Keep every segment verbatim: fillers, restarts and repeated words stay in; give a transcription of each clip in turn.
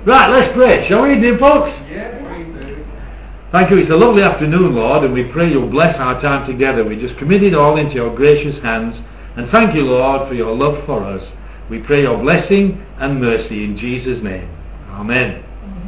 Right, let's pray. Shall we, dear folks? Yeah, we do. Thank you. It's a lovely afternoon, Lord, and we pray you'll bless our time together. We just commit it all into your gracious hands. And thank you, Lord, for your love for us. We pray your blessing and mercy in Jesus' name. Amen.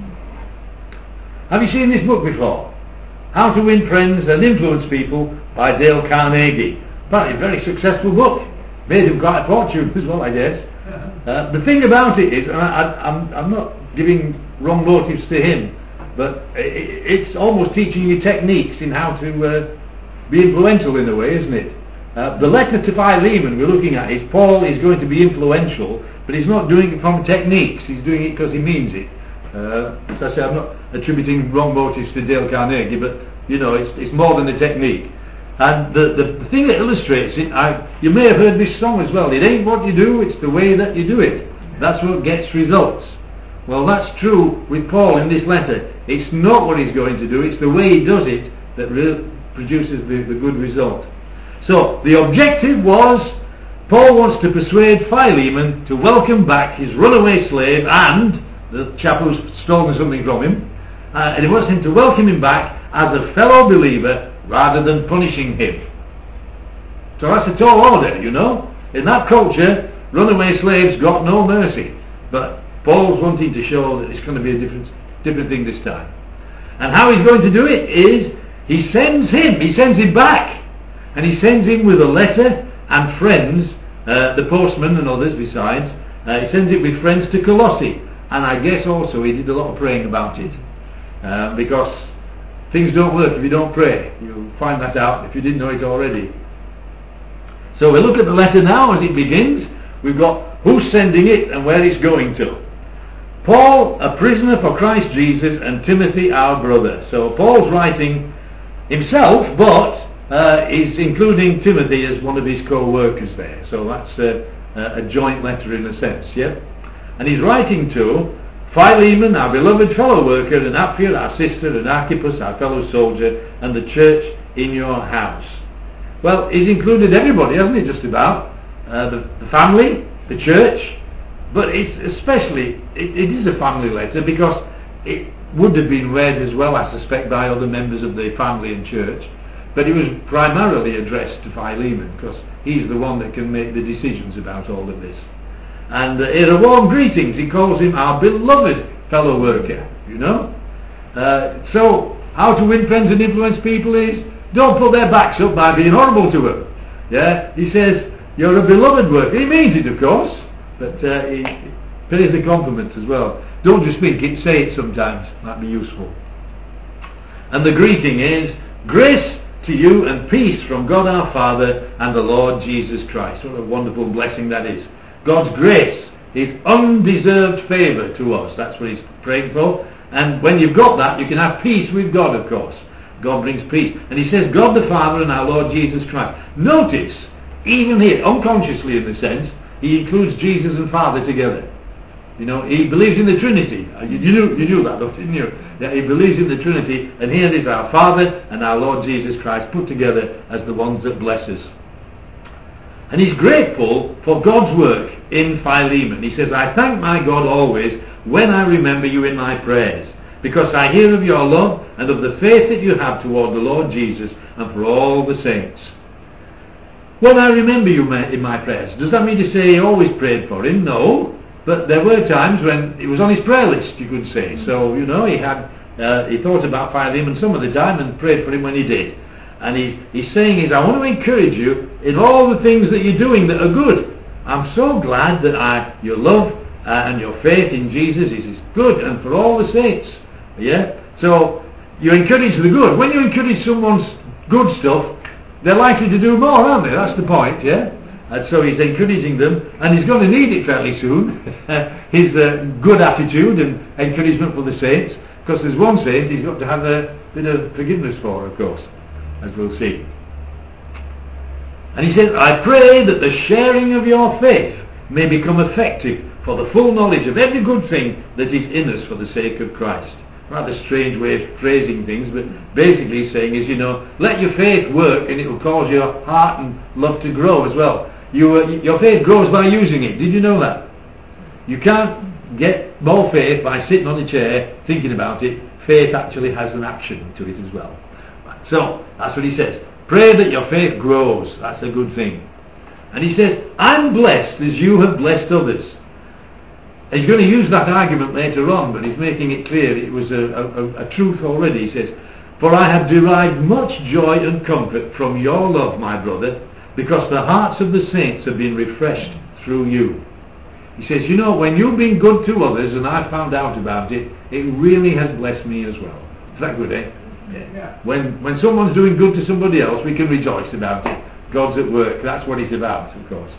Mm-hmm. Have you seen this book before? How to Win Friends and Influence People by Dale Carnegie. Apparently a very successful book. Made him quite a fortune as well, I guess. Uh, the thing about it is, and I, I, I'm, I'm not giving wrong motives to him, but it, it's almost teaching you techniques in how to uh, be influential in a way, isn't it? Uh, the letter to Philemon we're looking at is Paul is going to be influential, but he's not doing it from techniques, he's doing it because he means it. Uh, as I say, I'm not attributing wrong motives to Dale Carnegie, but you know, it's, it's more than a technique. And the, the, the thing that illustrates it, I, you may have heard this song as well, it ain't what you do, it's the way that you do it. That's what gets results. Well, that's true with Paul in this letter. It's not what he's going to do, it's the way he does it that re- produces the, the good result. So, the objective was, Paul wants to persuade Philemon to welcome back his runaway slave and the chap who's stolen something from him, uh, and he wants him to welcome him back as a fellow believer rather than punishing him. So that's a tall order, you know. In that culture, runaway slaves got no mercy. But Paul's wanting to show that it's going to be a different, different thing this time. And how he's going to do it is, he sends him, he sends him back. And he sends him with a letter and friends, uh, the postman and others besides. Uh, he sends it with friends to Colossae. And I guess also he did a lot of praying about it. Uh, because things don't work if you don't pray. You'll find that out if you didn't know it already. So we'll look at the letter now as it begins. We've got who's sending it and where it's going to. Paul, a prisoner for Christ Jesus, and Timothy, our brother. So Paul's writing himself, but uh, he's including Timothy as one of his co-workers there. So that's uh, a joint letter in a sense, yeah? And he's writing to Philemon, our beloved fellow worker, and Apphia, our sister, and Archippus, our fellow soldier, and the church in your house. Well, he's included everybody, hasn't he, just about? Uh, the, the family, the church, but it's especially, it, it is a family letter because it would have been read as well, I suspect, by other members of the family and church, but it was primarily addressed to Philemon because he's the one that can make the decisions about all of this. And uh, in a warm greetings, he calls him our beloved fellow worker, you know. Uh, so, how to win friends and influence people is, don't put their backs up by being horrible to them. Yeah, he says, you're a beloved worker. He means it, of course, but uh, he pays the compliment as well. Don't just think it, say it sometimes, might be useful. And the greeting is, grace to you and peace from God our Father and the Lord Jesus Christ. What a wonderful blessing that is. God's grace, his undeserved favour to us. That's what he's praying for. And when you've got that, you can have peace with God, of course. God brings peace. And he says, God the Father and our Lord Jesus Christ. Notice, even here, unconsciously in the sense, he includes Jesus and Father together. You know, he believes in the Trinity. You, you, knew, you knew that, didn't you? Yeah, he believes in the Trinity. And here it is, our Father and our Lord Jesus Christ put together as the ones that bless us. And he's grateful for God's work in Philemon. He says, I thank my God always when I remember you in my prayers, because I hear of your love and of the faith that you have toward the Lord Jesus and for all the saints. When I remember you in my prayers, does that mean to say he always prayed for him? No. But there were times when it was on his prayer list, you could say. So, you know, he had uh, he thought about Philemon some of the time and prayed for him when he did. And he, he's saying is, I want to encourage you in all the things that you're doing that are good. I'm so glad that I, your love uh, and your faith in Jesus is, is good and for all the saints. Yeah? So, you encourage the good. When you encourage someone's good stuff, they're likely to do more, aren't they? That's the point, yeah? And so he's encouraging them, and he's going to need it fairly soon. His uh, good attitude and encouragement for the saints, because there's one saint he's got to have a bit of forgiveness for, of course, as we'll see. And he says, I pray that the sharing of your faith may become effective for the full knowledge of every good thing that is in us for the sake of Christ. Rather strange way of phrasing things, but basically he's saying is, you know, let your faith work and it will cause your heart and love to grow as well. You, uh, your faith grows by using it. Did you know that? You can't get more faith by sitting on a chair thinking about it. Faith actually has an action to it as well. Right. So that's what he says. Pray that your faith grows. That's a good thing. And he says, I'm blessed as you have blessed others. He's going to use that argument later on, but he's making it clear it was a, a, a truth already. He says, for I have derived much joy and comfort from your love, my brother, because the hearts of the saints have been refreshed through you. He says, you know, when you've been good to others and I found out about it, it really has blessed me as well. Is that good, eh? Yeah. When, when someone's doing good to somebody else, we can rejoice about it. God's at work. That's what it's about, of course.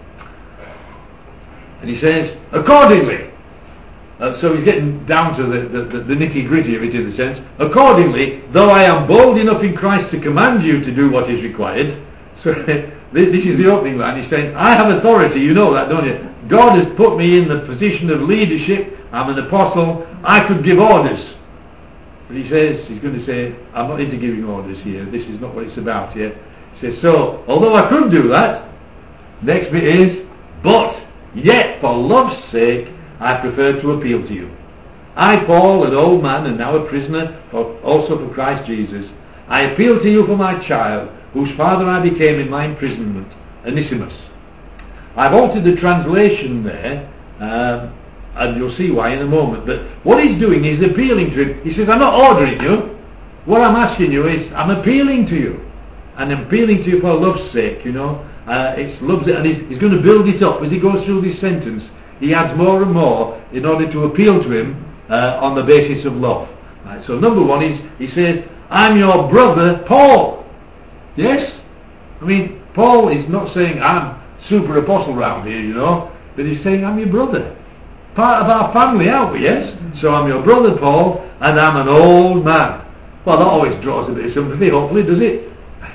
And he says, accordingly, uh, so he's getting down to the, the, the, the nitty-gritty of it in a sense, accordingly, though I am bold enough in Christ to command you to do what is required, so this, this is the opening line, he's saying, I have authority, you know that, don't you? God has put me in the position of leadership, I'm an apostle, I could give orders. But he says, he's going to say, I'm not into giving orders here, this is not what it's about here. He says, so, although I could do that, next bit is, but, yet, for love's sake, I prefer to appeal to you. I, Paul, an old man and now a prisoner, for, also for Christ Jesus, I appeal to you for my child, whose father I became in my imprisonment, Onesimus. I've altered the translation there, um, and you'll see why in a moment, but what he's doing is appealing to him. He says, I'm not ordering you. What I'm asking you is, I'm appealing to you. And I'm appealing to you for love's sake, you know. Uh, it's loves it, and he's, he's going to build it up as he goes through this sentence. He adds more and more in order to appeal to him uh, on the basis of love. Right, so number one is, he says, I'm your brother Paul. Yes? I mean, Paul is not saying I'm super apostle round here, you know, but he's saying I'm your brother. Part of our family, aren't we, yes? So I'm your brother Paul, and I'm an old man. Well, that always draws a bit of sympathy, hopefully, does it?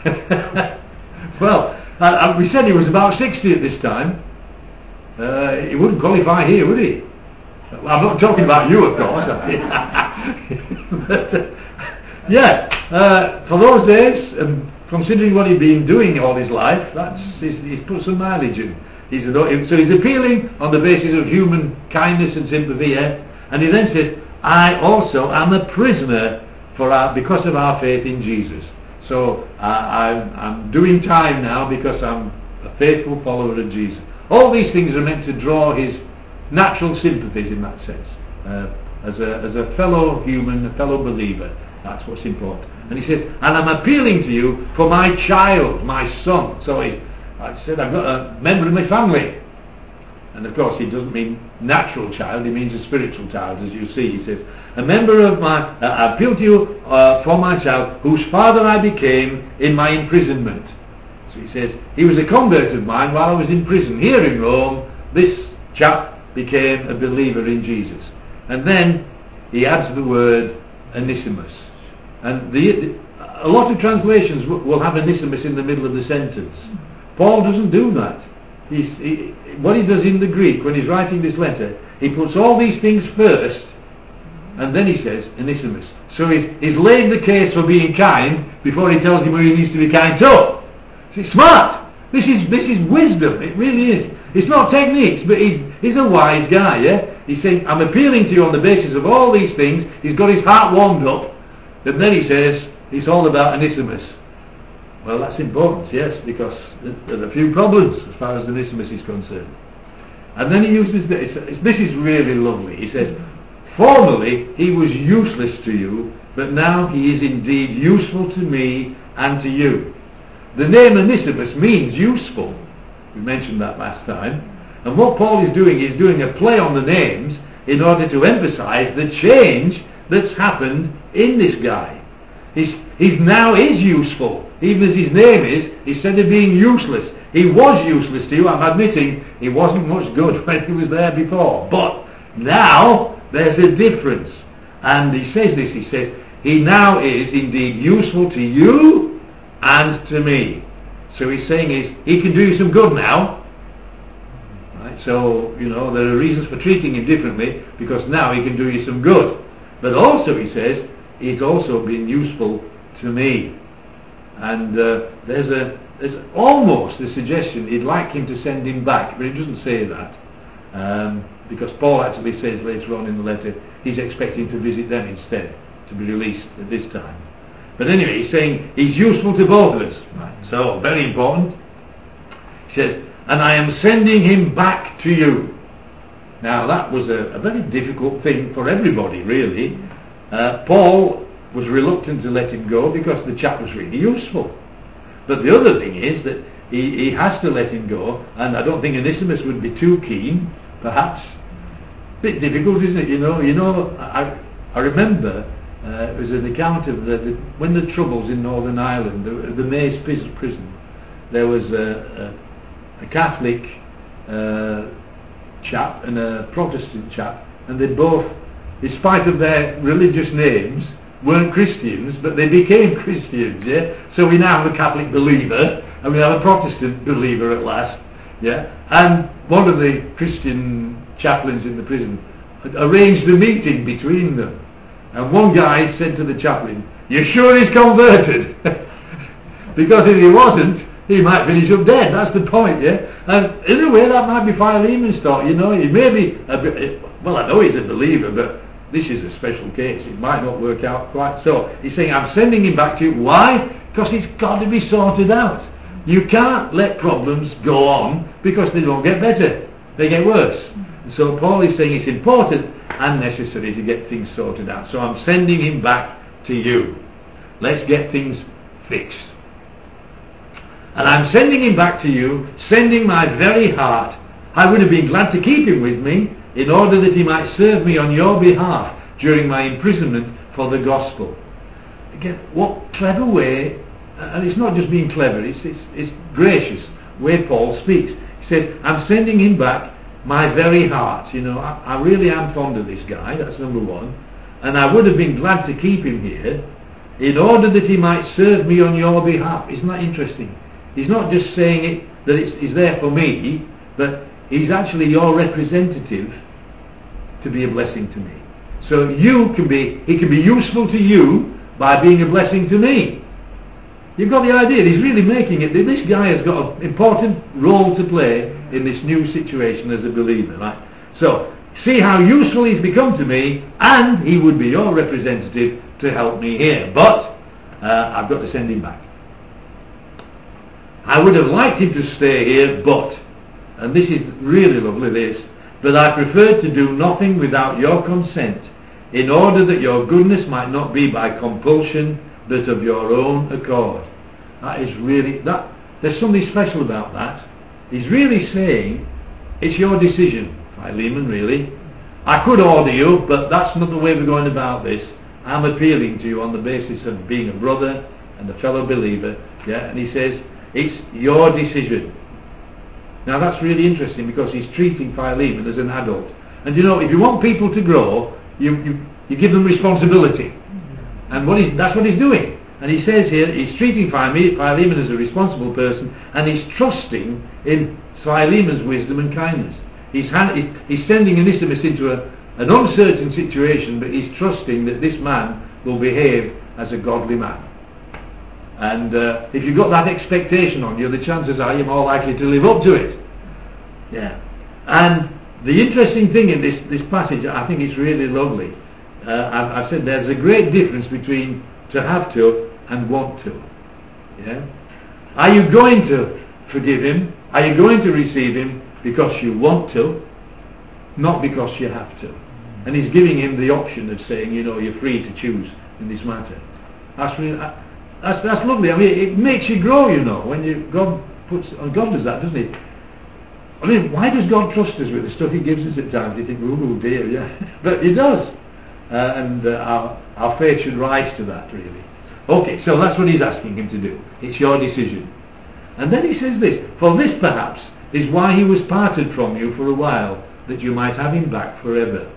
Well, uh, we said he was about sixty at this time. Uh, he wouldn't qualify here, would he? Well, I'm not talking about you, of course. But, uh, yeah, uh, for those days, um, considering what he'd been doing all his life, that's he's, he's put some mileage in. He's an, so he's appealing on the basis of human kindness and sympathy, eh? And he then says, I also am a prisoner for our, because of our faith in Jesus. So uh, I'm, I'm doing time now because I'm a faithful follower of Jesus. All these things are meant to draw his natural sympathies in that sense. Uh, as a as a fellow human, a fellow believer, that's what's important. And he says, and I'm appealing to you for my child, my son. So he, I said, I've got a member of my family. And of course he doesn't mean natural child, he means a spiritual child, as you see. He says, a member of my, uh, I appeal to you uh, for my child, whose father I became in my imprisonment. So he says, he was a convert of mine while I was in prison. Here in Rome, this chap became a believer in Jesus. And then he adds the word Onesimus. And the, a lot of translations w- will have Onesimus in the middle of the sentence. Paul doesn't do that. He's, he, what he does in the Greek, when he's writing this letter, he puts all these things first, and then he says Onesimus. So he's, he's laid the case for being kind before he tells him who he needs to be kind to. It's smart. This is this is wisdom. It really is. It's not techniques, but he's, he's a wise guy, yeah? He's saying, I'm appealing to you on the basis of all these things. He's got his heart warmed up. And then he says, it's all about Onesimus. Well, that's important, yes, because there's a few problems as far as Onesimus is concerned. And then he uses this. This is really lovely. He says, formerly he was useless to you, but now he is indeed useful to me and to you. The name Onesimus means useful. We mentioned that last time. And what Paul is doing is doing a play on the names in order to emphasize the change that's happened in this guy. He's, he now is useful. Even as his name is, instead of being useless. He was useless to you, I'm admitting he wasn't much good when he was there before. But now there's a difference. And he says this, he says, he now is indeed useful to you and to me. So he's saying is, he can do you some good now. Right? So, you know, there are reasons for treating him differently, because now he can do you some good. But also, he says, he's also been useful to me. And uh, there's a there's almost a suggestion he'd like him to send him back, but he doesn't say that. Um, because Paul actually says later on in the letter he's expecting to visit them instead, to be released at this time. But anyway, he's saying he's useful to both of us. Right. So, very important. He says, and I am sending him back to you. Now, that was a, a very difficult thing for everybody, really. Uh, Paul was reluctant to let him go because the chap was really useful. But the other thing is that he, he has to let him go, and I don't think Onesimus would be too keen, perhaps. Bit difficult, isn't it? You know, you know. I, I remember uh, it was an account of the, the when the troubles in Northern Ireland, the, the Maze prison. There was a, a, a Catholic uh, chap and a Protestant chap, and they both, in spite of their religious names, weren't Christians, but they became Christians. Yeah. So we now have a Catholic believer, and we have a Protestant believer at last. Yeah. And one of the Christian chaplains in the prison arranged a meeting between them, and one guy said to the chaplain, "You sure he's converted?" Because if he wasn't, he might finish up dead. That's the point, yeah. And in a way, that might be Philemon's thought. You know, he may be a bit, well, I know he's a believer, but this is a special case. It might not work out quite. So he's saying, I'm sending him back to you. Why? Because it's got to be sorted out. You can't let problems go on because they don't get better. They get worse. So Paul is saying it's important and necessary to get things sorted out. So I'm sending him back to you. Let's get things fixed. And I'm sending him back to you, sending my very heart. I would have been glad to keep him with me in order that he might serve me on your behalf during my imprisonment for the gospel. Again, what clever way, and it's not just being clever, it's, it's, it's gracious way Paul speaks. He said, I'm sending him back my very heart. You know, I, I really am fond of this guy, that's number one. And I would have been glad to keep him here in order that he might serve me on your behalf. Isn't that interesting? He's not just saying it that it's, it's there for me, but he's actually your representative to be a blessing to me. So you can be, he can be useful to you by being a blessing to me. You've got the idea. He's really making it. This guy has got an important role to play in this new situation as a believer, right? So see how useful he's become to me, and he would be your representative to help me here. But uh, I've got to send him back. I would have liked him to stay here, but, and this is really lovely, this, but I preferred to do nothing without your consent, in order that your goodness might not be by compulsion, but of your own accord. That is really, that there's something special about that. He's really saying, it's your decision, Philemon, really. I could order you, but that's not the way we're going about this. I'm appealing to you on the basis of being a brother and a fellow believer. Yeah, and he says, it's your decision. Now that's really interesting because he's treating Philemon as an adult. And you know, if you want people to grow, you, you, you give them responsibility. And what he's, that's what he's doing. And he says here, he's treating Philemon as a responsible person, and he's trusting in Philemon's wisdom and kindness. He's, hand, he's sending Onesimus into a, an uncertain situation, but he's trusting that this man will behave as a godly man. And uh, if you've got that expectation on you, the chances are you're more likely to live up to it. Yeah. And the interesting thing in this, this passage, I think it's really lovely. Uh, I've, I've said there's a great difference between to have to and want to. Yeah. Are you going to forgive him? Are you going to receive him because you want to, not because you have to? And he's giving him the option of saying, you know, you're free to choose in this matter. That's really, that's that's lovely. I mean, it makes you grow, you know, when you God puts, and God does that, doesn't he? I mean, why does God trust us with the stuff he gives us at times? You think, oh dear, yeah. But he does. Uh, and uh, our, our faith should rise to that, really. Okay, so that's what he's asking him to do. It's your decision. And then he says this, for this perhaps is why he was parted from you for a while, that you might have him back forever.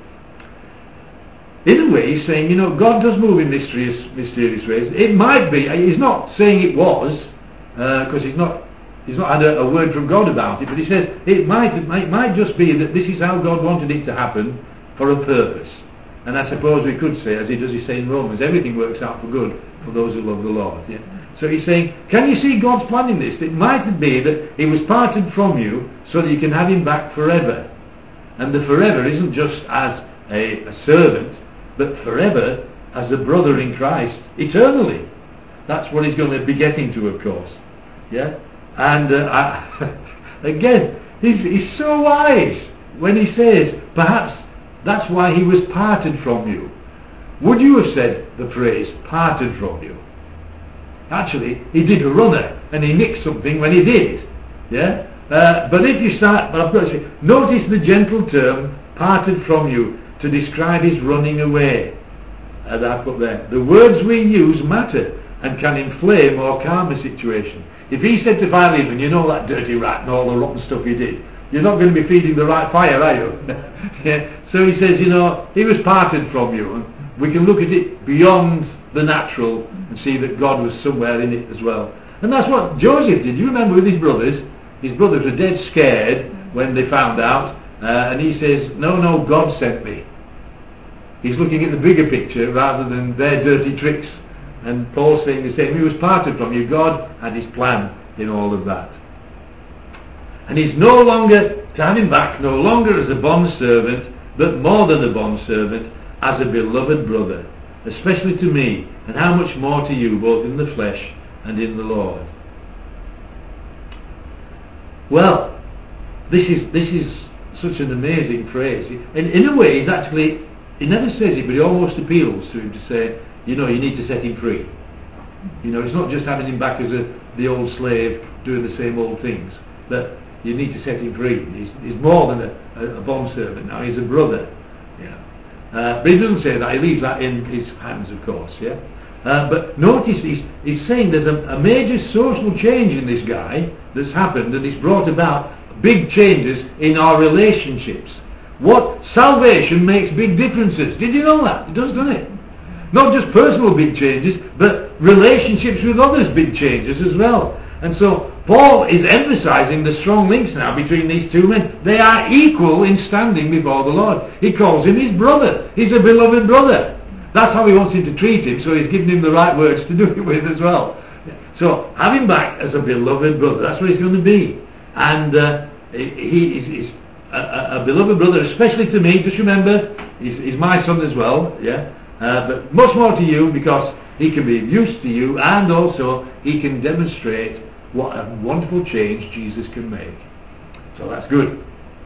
In a way, he's saying, you know, God does move in mysterious, mysterious ways. It might be, he's not saying it was, because uh, he's not he's not had a, a word from God about it, but he says it might, it might, might just be that this is how God wanted it to happen for a purpose. And I suppose we could say, as he does he say in Romans, everything works out for good for those who love the Lord. Yeah? So he's saying, can you see God's plan in this? It might be that he was parted from you so that you can have him back forever. And the forever isn't just as a, a servant, but forever as a brother in Christ, eternally. That's what he's going to be getting to, of course. Yeah? And uh, I, again, he's, he's so wise when he says, perhaps that's why he was parted from you. Would you have said the phrase, parted from you? Actually, he did a runner, and he nicked something when he did it. Yeah? Uh, but if you start, but I've got to say, notice the gentle term, parted from you, to describe his running away. Uh, that I put there. The words we use matter and can inflame or calm a situation. If he said to Philemon, you know that dirty rat and all the rotten stuff you did, you're not going to be feeding the right fire, are you? Yeah. So he says, you know, he was parted from you. And we can look at it beyond the natural and see that God was somewhere in it as well. And that's what Joseph did. You remember with his brothers? His brothers were dead scared when they found out. Uh, and he says, no, no, God sent me. He's looking at the bigger picture rather than their dirty tricks. And Paul's saying the same. He was parted from you. God had his plan in all of that. And he's no longer, to have him back, no longer as a bondservant, but more than a bondservant, as a beloved brother, especially to me, and how much more to you, both in the flesh and in the Lord. Well, this is this is such an amazing phrase. In, in a way, he's actually, he never says it, but he almost appeals to him to say, you know, you need to set him free. You know, it's not just having him back as a, the old slave doing the same old things, but you need to set him free. He's, he's more than a, a, a bondservant now, he's a brother. Yeah. Uh, but he doesn't say that, he leaves that in his hands, of course. Yeah. Uh, but notice he's, he's saying there's a, a major social change in this guy that's happened, and it's brought about big changes in our relationships. What salvation makes big differences. Did you know that? It does, doesn't it? Not just personal big changes, but relationships with others big changes as well. And so Paul is emphasizing the strong links now between these two men. They are equal in standing before the Lord. He calls him his brother. He's a beloved brother. That's how he wants him to treat him, so he's giving him the right words to do it with as well. So have him back as a beloved brother. That's what he's going to be. And uh, he is a, a beloved brother, especially to me. Just remember, he's, he's my son as well. Yeah. Uh, but much more to you, because he can be of use to you, and also he can demonstrate what a wonderful change Jesus can make. So that's good.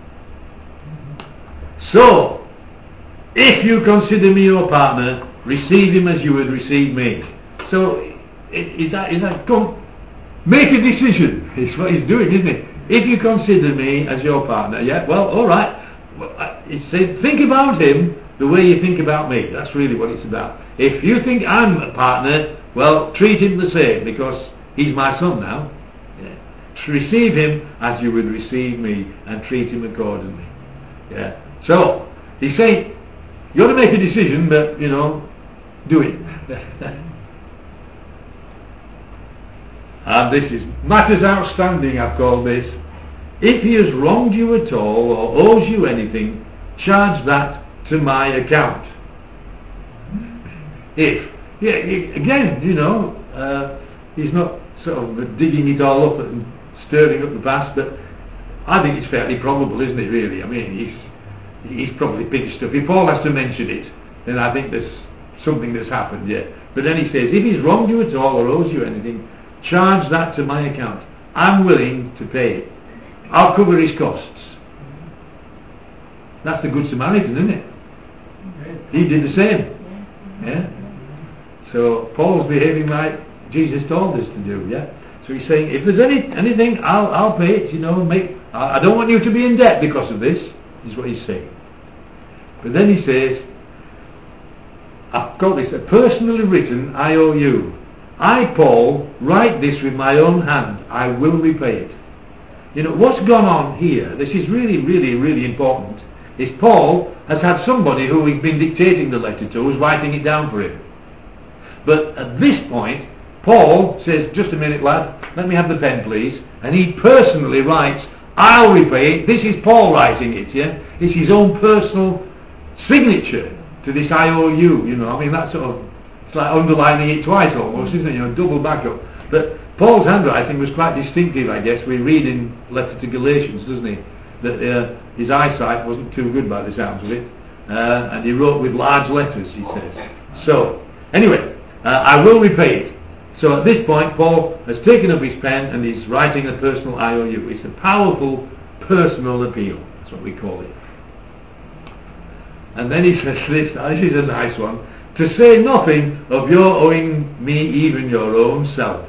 So, if you consider me your partner, receive him as you would receive me. So, is that, is that, come, make a decision. It's what he's doing, isn't it? If you consider me as your partner, yeah, well, alright. It's saying, think about him the way you think about me. That's really what it's about. If you think I'm a partner, well, treat him the same, because he's my son now. Yeah. Receive him as you would receive me, and treat him accordingly. Yeah. So, he's saying, you got to make a decision, but, you know, do it. And this is matters outstanding, I've called this. If he has wronged you at all, or owes you anything, charge that to my account. If, yeah, again, you know, uh, he's not sort of digging it all up and stirring up the past, but I think it's fairly probable, isn't it, really? I mean, he's he's probably picked stuff. If Paul has to mention it, then I think there's something that's happened, yeah. But then he says, if he's wronged you at all or owes you anything, charge that to my account. I'm willing to pay it. I'll cover his costs. That's the Good Samaritan, isn't it? He did the same. Yeah. So Paul's behaving like Jesus told us to do. Yeah. So he's saying, if there's any anything, I'll I'll pay it. You know, make. I don't want you to be in debt because of this. Is what he's saying. But then he says, I've got this. Personally written, I owe you. I, Paul, write this with my own hand. I will repay it. You know what's gone on here. This is really, really, really important. Is Paul has had somebody who he's been dictating the letter to, who's writing it down for him. But at this point, Paul says, just a minute, lad, let me have the pen, please. And he personally writes, I'll repay it. This is Paul writing it, yeah? It's his own personal signature to this I O U, you know. I mean, that's sort of, it's like underlining it twice almost, isn't it? You know, double backup. But Paul's handwriting was quite distinctive, I guess. We read in letter to Galatians, doesn't he? That uh, his eyesight wasn't too good by the sounds of it, uh, and he wrote with large letters, he says. So, anyway, uh, I will repay it. So at this point, Paul has taken up his pen and he's writing a personal I O U. It's a powerful personal appeal. That's what we call it. And then he says this, now this is a nice one, to say nothing of your owing me even your own self.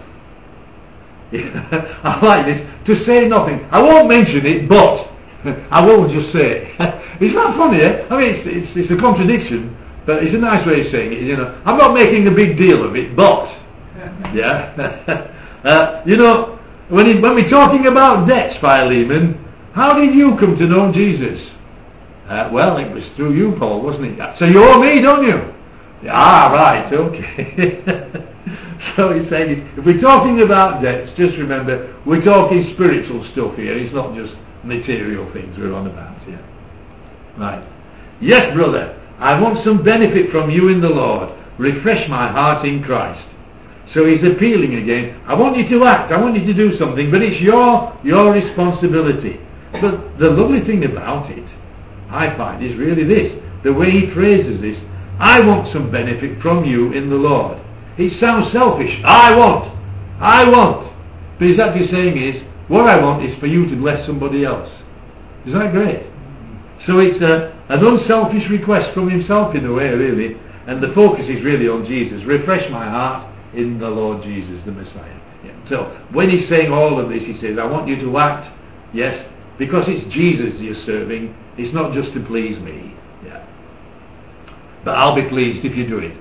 I like this. To say nothing. I won't mention it, but I won't just say it. It's not funny, eh? I mean, it's, it's, it's a contradiction, but it's a nice way of saying it. You know, I'm not making a big deal of it, but yeah. uh, you know, when he, when we're talking about debts, Philemon, how did you come to know Jesus? Uh, well, it was through you, Paul, wasn't it? So you owe me, don't you? Ah, right, okay. So he's saying, if we're talking about debts, just remember, we're talking spiritual stuff here. It's not just material things we're on about here. Right. Yes, brother, I want some benefit from you in the Lord. Refresh my heart in Christ. So he's appealing again. I want you to act. I want you to do something, but it's your your responsibility. But the lovely thing about it, I find, is really this. The way he phrases this. I want some benefit from you in the Lord. It sounds selfish. I want. I want. But he's actually saying is, what I want is for you to bless somebody else. Isn't that great? So it's a, an unselfish request from himself in a way, really. And the focus is really on Jesus. Refresh my heart in the Lord Jesus, the Messiah. Yeah. So when he's saying all of this, he says, I want you to act, yes, because it's Jesus you're serving. It's not just to please me. Yeah. But I'll be pleased if you do it.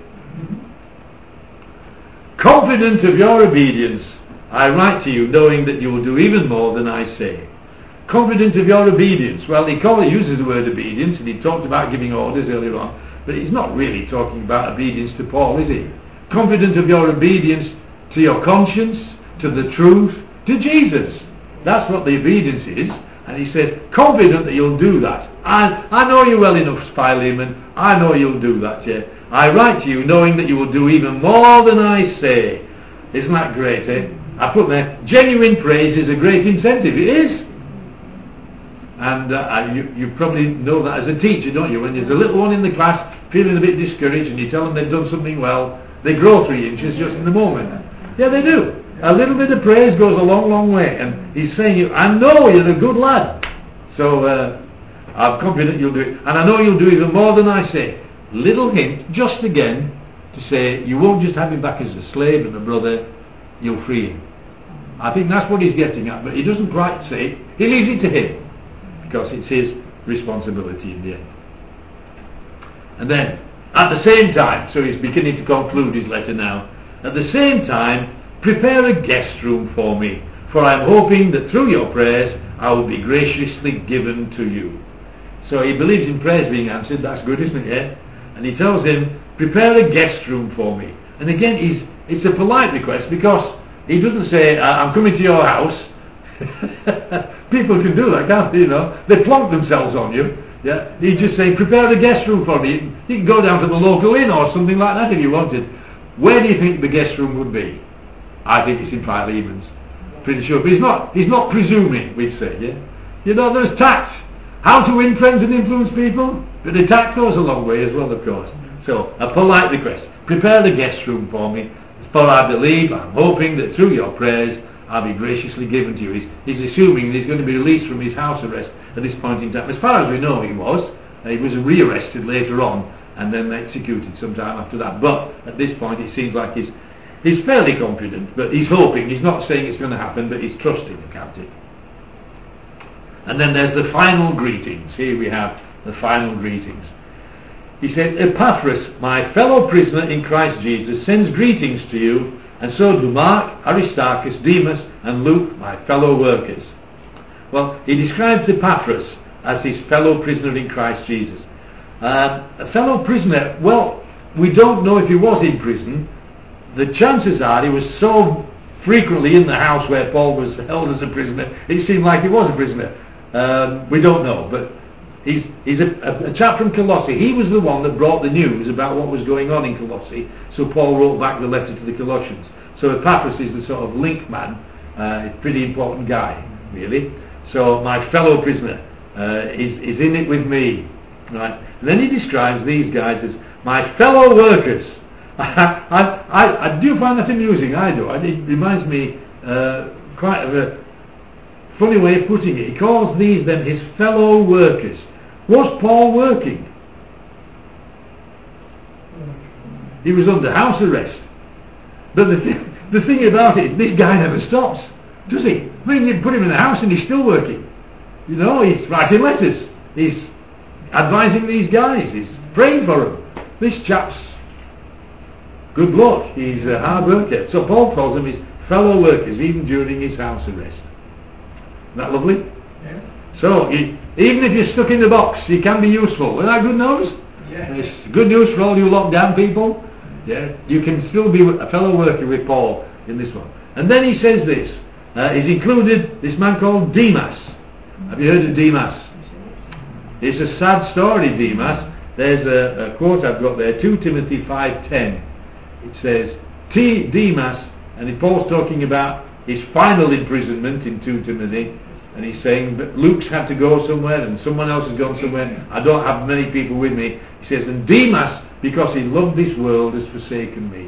Confident of your obedience, I write to you knowing that you will do even more than I say. Confident of your obedience. Well, he called, he uses the word obedience, and he talked about giving orders earlier on, but he's not really talking about obedience to Paul, is he? Confident of your obedience to your conscience, to the truth, to Jesus. That's what the obedience is. And he says, confident that you'll do that. I, I know you well enough, Philemon. I know you'll do that, yeah. I write to you knowing that you will do even more than I say. Isn't that great, eh? I put there, genuine praise is a great incentive. It is. And uh, you, you probably know that as a teacher, don't you? When there's a little one in the class feeling a bit discouraged and you tell them they've done something well, they grow three inches just in the moment. Yeah, they do. A little bit of praise goes a long, long way. And he's saying, I know you're a good lad. So uh, I'm confident you'll do it. And I know you'll do even more than I say. Little hint, just again, to say you won't just have him back as a slave and a brother, you'll free him. I think that's what he's getting at, but he doesn't quite say it. He leaves it to him, because it's his responsibility in the end. And then, at the same time, so he's beginning to conclude his letter now, at the same time, prepare a guest room for me, for I'm hoping that through your prayers I will be graciously given to you. So he believes in prayers being answered. That's good, isn't it? Yeah? And he tells him, prepare a guest room for me. And again, he's, it's a polite request, because he doesn't say, I'm coming to your house. People can do that, can't they? You know, they plonk themselves on you. Yeah, he's just saying, prepare a guest room for me. You can go down to the local inn or something like that if you wanted. Where do you think the guest room would be? I think it's in Philemon's. Pretty sure. But he's not, he's not presuming, we'd say, yeah? You know, there's tact. How to win friends and influence people? But the tact goes a long way as well, of course. So, a polite request. Prepare the guest room for me, for I believe, I'm hoping that through your prayers, I'll be graciously given to you. He's, he's assuming that he's going to be released from his house arrest at this point in time. As far as we know, he was. Uh, he was rearrested later on, and then executed sometime after that. But at this point, it seems like he's, he's fairly confident, but he's hoping. He's not saying it's going to happen, but he's trusting the captain. And then there's the final greetings. Here we have the final greetings. He said, Epaphras, my fellow prisoner in Christ Jesus, sends greetings to you, and so do Mark, Aristarchus, Demas, and Luke, my fellow workers. Well, he describes Epaphras as his fellow prisoner in Christ Jesus. Uh, a fellow prisoner, well, we don't know if he was in prison. The chances are he was so frequently in the house where Paul was held as a prisoner, it seemed like he was a prisoner. Um, we don't know, but he's, he's a, a, a chap from Colossae. He was the one that brought the news about what was going on in Colossae, so Paul wrote back the letter to the Colossians. So Epaphras is the sort of link man, uh, a pretty important guy, really. So my fellow prisoner, uh, is, is in it with me. Right? And then he describes these guys as my fellow workers. I, I, I do find that amusing, I do. It reminds me uh, quite of a funny way of putting it. He calls these then his fellow workers. Was Paul working? He was under house arrest. But the, th- the thing about it, this guy never stops, does he? I mean, you put him in the house and he's still working. You know, he's writing letters. He's advising these guys. He's praying for them. This chap's good bloke. He's a hard worker. So Paul calls them his fellow workers, even during his house arrest. Isn't that lovely? Yeah. So, he, even if you're stuck in the box, you can be useful. Isn't that good news? Yeah. It's good news for all you lockdown people. Yeah, you can still be a fellow worker with Paul in this one. And then he says this. Uh, he's included this man called Demas. Have you heard of Demas? It's a sad story, Demas. There's a, a quote I've got there, Second Timothy five ten. It says, T. Demas, and Paul's talking about his final imprisonment in Second Timothy, and he's saying, but Luke's had to go somewhere and someone else has gone somewhere. I don't have many people with me. He says, and Demas, because he loved this world, has forsaken me.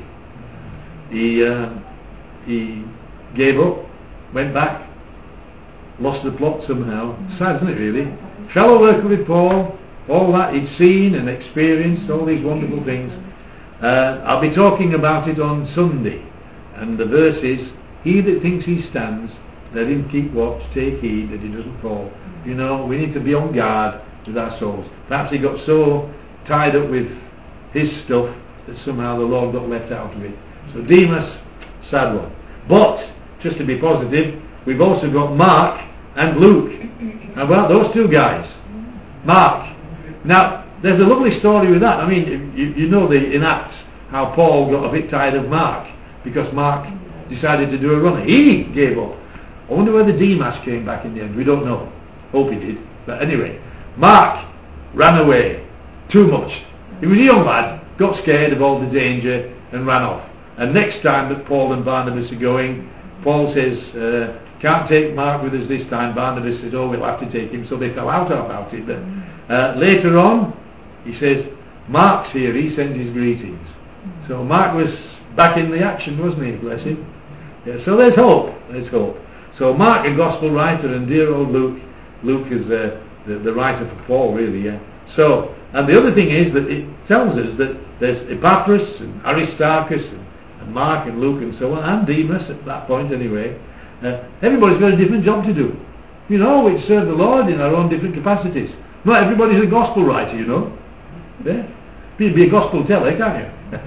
He uh, he gave up, went back, lost the plot somehow. Sad, isn't it, really? Fellow worker with Paul, all that he'd seen and experienced, all these wonderful things. Uh, I'll be talking about it on Sunday. And the verse is, he that thinks he stands, let him keep watch, take heed that he doesn't fall. You know, we need to be on guard with our souls. Perhaps he got so tied up with his stuff that somehow the Lord got left out of it. So Demas, sad one. But, just to be positive, we've also got Mark and Luke. How about those two guys? Mark. Now, there's a lovely story with that. I mean, you, you know the, in Acts how Paul got a bit tired of Mark because Mark decided to do a runner. He gave up. I wonder whether Demas came back in the end. We don't know. Hope he did. But anyway, Mark ran away. Too much. He was a young lad, got scared of all the danger and ran off. And next time that Paul and Barnabas are going, Paul says, uh, can't take Mark with us this time. Barnabas says, oh, we'll have to take him. So they fell out about it. But uh, later on, he says, Mark's here, he sends his greetings. So Mark was back in the action, wasn't he? Bless him. Yeah, so there's hope. There's hope. So Mark, a gospel writer, and dear old Luke. Luke is uh, the, the writer for Paul, really, yeah. So, and the other thing is that it tells us that there's Epaphras and Aristarchus and, and Mark and Luke and so on, and Demas at that point anyway. Uh, everybody's got a different job to do. You know, we serve the Lord in our own different capacities. Not everybody's a gospel writer, you know. Yeah? You'd be a gospel teller, can't you?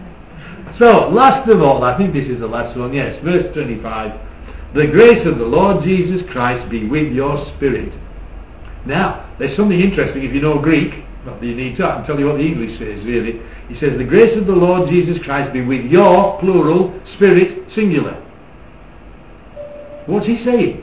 So, last of all, I think this is the last one, yes, verse twenty-five. The grace of the Lord Jesus Christ be with your spirit. Now, there's something interesting if you know Greek. Not that you need to, I can tell you what the English says, really. He says, the grace of the Lord Jesus Christ be with your, plural, spirit, singular. What's he saying?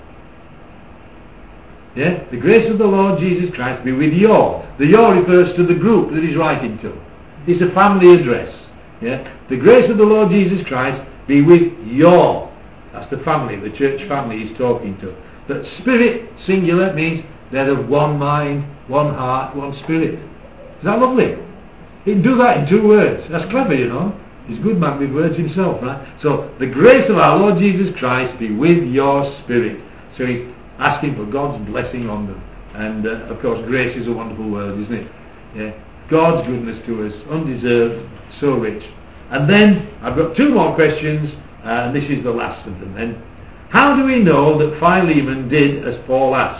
Yeah, the grace of the Lord Jesus Christ be with your. The your refers to the group that he's writing to. It's a family address. Yeah, the grace of the Lord Jesus Christ be with your. That's the family, the church family he's talking to. That spirit, singular, means they're of one mind, one heart, one spirit. Is that lovely? He can do that in two words. That's clever, you know. He's a good man with words himself, right? So, the grace of our Lord Jesus Christ be with your spirit. So he's asking for God's blessing on them. And, uh, of course, grace is a wonderful word, isn't it? Yeah. God's goodness to us, undeserved, so rich. And then, I've got two more questions, and this is the last of them then. How do we know that Philemon did as Paul asked?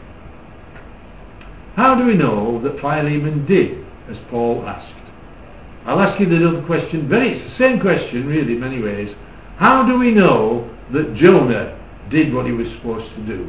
How do we know that Philemon did as Paul asked? I'll ask you the other question, very, it's the same question really in many ways. How do we know that Jonah did what he was supposed to do?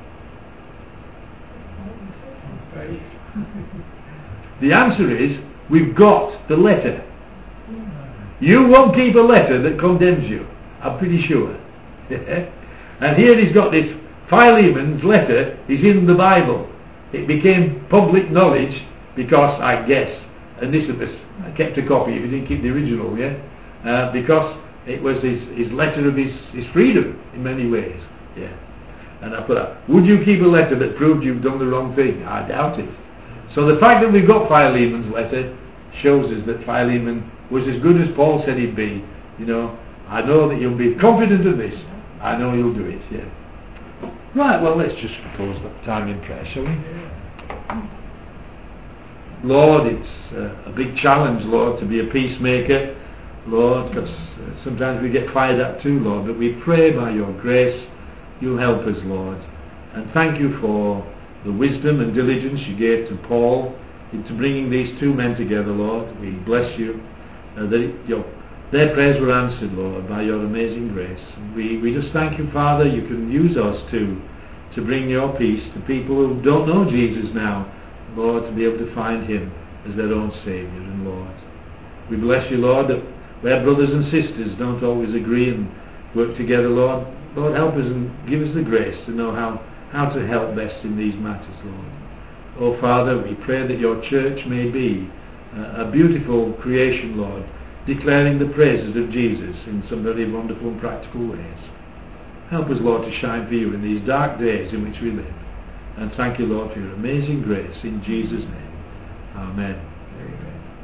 The answer is, we've got the letter. You won't keep a letter that condemns you, I'm pretty sure. And here he's got this Philemon's letter is in the Bible. It became public knowledge because, I guess, Onesimus kept a copy if he didn't keep the original, yeah? Uh, because it was his, his letter of his, his freedom in many ways, yeah. And I put up, would you keep a letter that proved you've done the wrong thing? I doubt it. So the fact that we've got Philemon's letter shows us that Philemon was as good as Paul said he'd be. You know, I know that you'll be confident of this. I know you'll do it, yeah. Right, well, let's just close that time in prayer, shall we? Lord, it's uh, a big challenge, Lord, to be a peacemaker, Lord, because uh, sometimes we get fired at too, Lord, but we pray by your grace you'll help us, Lord. And thank you for the wisdom and diligence you gave to Paul into bringing these two men together, Lord. We bless you uh, that it, your, their prayers were answered, Lord, by your amazing grace. And we, we just thank you, Father, you can use us to, to bring your peace to people who don't know Jesus now, Lord, to be able to find him as their own Saviour and Lord. We bless you, Lord, that where brothers and sisters don't always agree and work together, Lord, Lord, help us and give us the grace to know how, how to help best in these matters, Lord. Oh, Father, we pray that your church may be uh, a beautiful creation, Lord, declaring the praises of Jesus in some very wonderful and practical ways. Help us, Lord, to shine for you in these dark days in which we live. And thank you, Lord, for your amazing grace in Jesus' name. Amen. Amen.